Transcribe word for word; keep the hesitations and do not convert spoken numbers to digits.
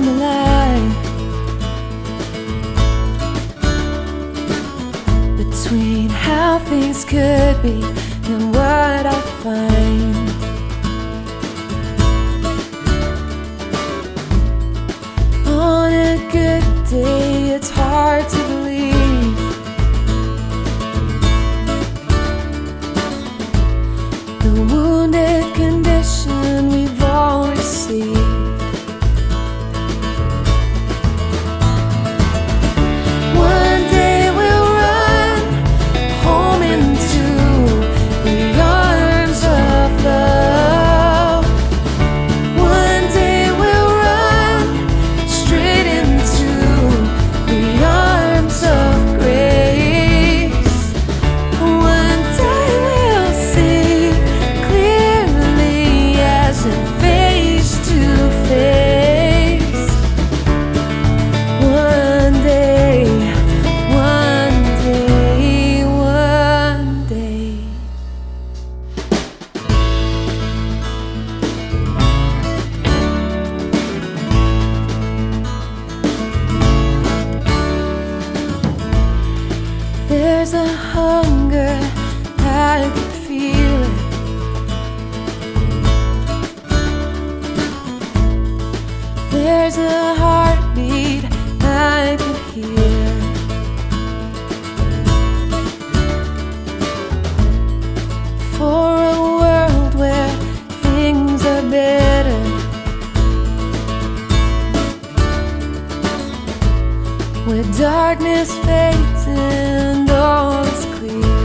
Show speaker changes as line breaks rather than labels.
the line between how things could be and what I find. On a good day, it's hard to believe the wounded condition we've all received. One day we'll run home into the arms of love. One day we'll run straight into the arms of grace. One day we'll see clearly as in face to face. One day, one day, one day. There's a hunger, I can feel it. There's a heartbeat I can hear. For a world where things are better, where darkness fades and all is clear.